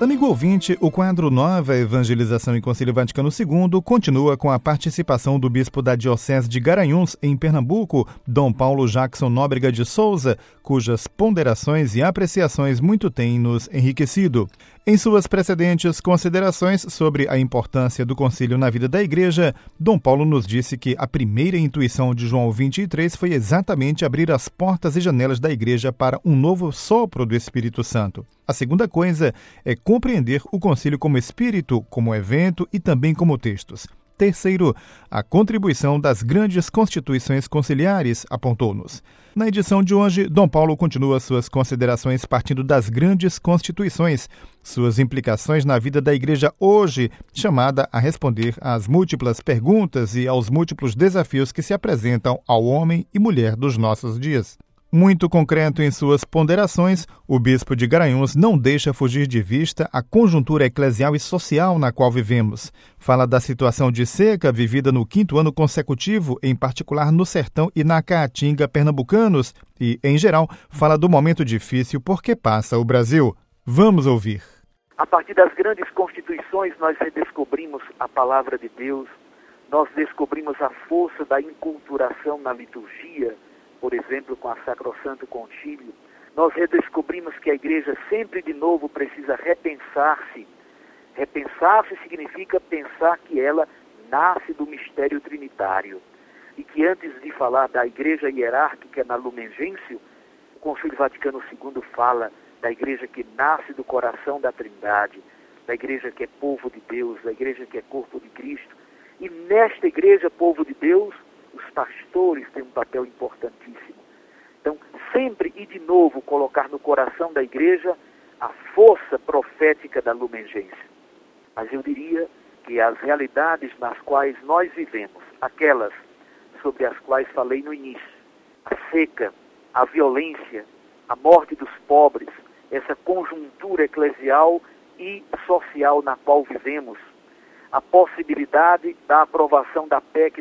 Amigo ouvinte, o quadro Nova Evangelização em Concílio Vaticano II continua com a participação do bispo da Diocese de Garanhuns, em Pernambuco, Dom Paulo Jackson Nóbrega de Souza, cujas ponderações e apreciações muito têm nos enriquecido. Em suas precedentes considerações sobre a importância do concílio na vida da Igreja, Dom Paulo nos disse que a primeira intuição de João 23 foi exatamente abrir as portas e janelas da Igreja para um novo sopro do Espírito Santo. A segunda coisa é compreender o concílio como espírito, como evento e também como textos. Terceiro, a contribuição das grandes constituições conciliares, apontou-nos. Na edição de hoje, Dom Paulo continua suas considerações partindo das grandes constituições, suas implicações na vida da Igreja hoje, chamada a responder às múltiplas perguntas e aos múltiplos desafios que se apresentam ao homem e mulher dos nossos dias. Muito concreto em suas ponderações, o bispo de Garanhuns não deixa fugir de vista a conjuntura eclesial e social na qual vivemos. Fala da situação de seca vivida no 5º ano consecutivo, em particular no Sertão e na Caatinga pernambucanos, e, em geral, fala do momento difícil por que passa o Brasil. Vamos ouvir. A partir das grandes constituições, nós redescobrimos a palavra de Deus, nós descobrimos a força da enculturação na liturgia, por exemplo, com a Sacrosanto Concílio. Nós redescobrimos que a Igreja sempre de novo precisa repensar-se. Repensar-se significa pensar que ela nasce do mistério trinitário. E que antes de falar da Igreja hierárquica na Lumen Gentium, o Concílio Vaticano II fala da Igreja que nasce do coração da Trindade, da Igreja que é povo de Deus, da Igreja que é corpo de Cristo. E nesta Igreja, povo de Deus, os pastores têm um papel importantíssimo. Então, sempre e de novo colocar no coração da Igreja a força profética da Lumen Gentium. Mas eu diria que as realidades nas quais nós vivemos, aquelas sobre as quais falei no início, a seca, a violência, a morte dos pobres, essa conjuntura eclesial e social na qual vivemos, a possibilidade da aprovação da PEC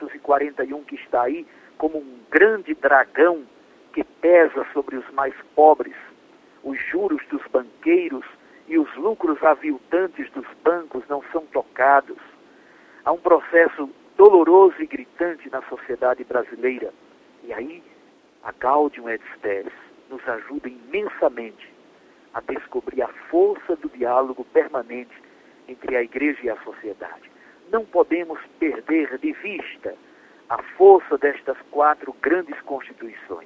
241 que está aí como um grande dragão que pesa sobre os mais pobres, os juros dos banqueiros e os lucros aviltantes dos bancos não são tocados. Há um processo doloroso e gritante na sociedade brasileira. E aí, a Gaudium et Spes nos ajuda imensamente a descobrir a força do diálogo permanente entre a Igreja e a sociedade. Não podemos perder de vista a força destas 4 grandes constituições.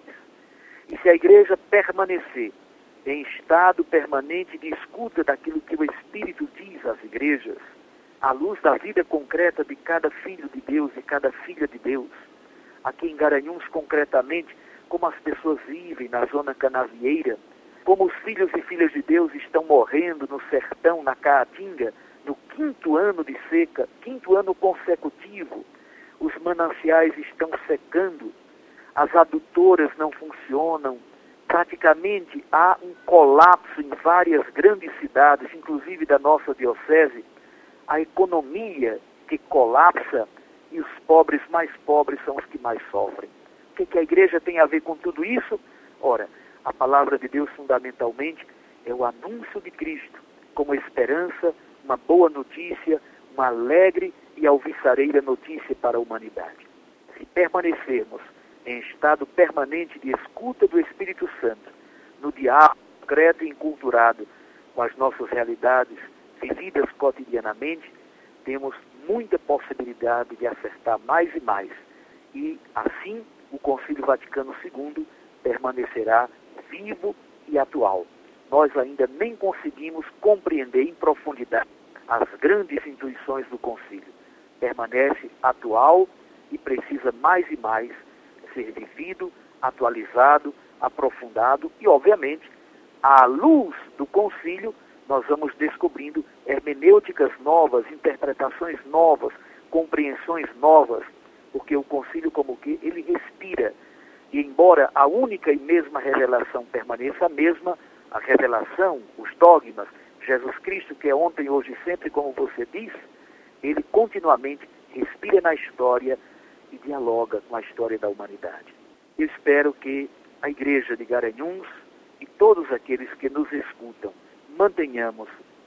E se a Igreja permanecer em estado permanente de escuta daquilo que o Espírito diz às igrejas, à luz da vida concreta de cada filho de Deus e cada filha de Deus, aqui em Garanhuns concretamente, como as pessoas vivem na zona canavieira, como os filhos e filhas de Deus estão morrendo no sertão, na Caatinga, no 5º ano de seca, 5º ano consecutivo, os mananciais estão secando, as adutoras não funcionam, praticamente há um colapso em várias grandes cidades, inclusive da nossa diocese, a economia que colapsa e os pobres mais pobres são os que mais sofrem. O que a Igreja tem a ver com tudo isso? Ora, a palavra de Deus fundamentalmente é o anúncio de Cristo como esperança, uma boa notícia, uma alegre e alvissareira notícia para a humanidade. Se permanecermos em estado permanente de escuta do Espírito Santo, no diálogo concreto e enculturado com as nossas realidades vividas cotidianamente, temos muita possibilidade de acertar mais e mais. E, assim, o Concílio Vaticano II permanecerá vivo e atual. Nós ainda nem conseguimos compreender em profundidade as grandes intuições do concílio. Permanece atual e precisa mais e mais ser vivido, atualizado, aprofundado e, obviamente, à luz do concílio, nós vamos descobrindo hermenêuticas novas, interpretações novas, compreensões novas, porque o concílio como que ele respira. E embora a única e mesma revelação permaneça a mesma, a revelação, os dogmas, Jesus Cristo, que é ontem, hoje e sempre, como você diz, ele continuamente respira na história e dialoga com a história da humanidade. Eu espero que a Igreja de Garanhuns e todos aqueles que nos escutam mantenhamos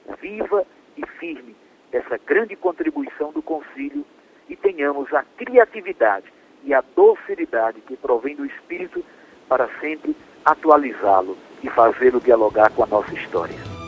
viva e firme dessa grande contribuição do concílio e tenhamos a criatividade e a docilidade que provém do Espírito para sempre atualizá-lo e fazê-lo dialogar com a nossa história.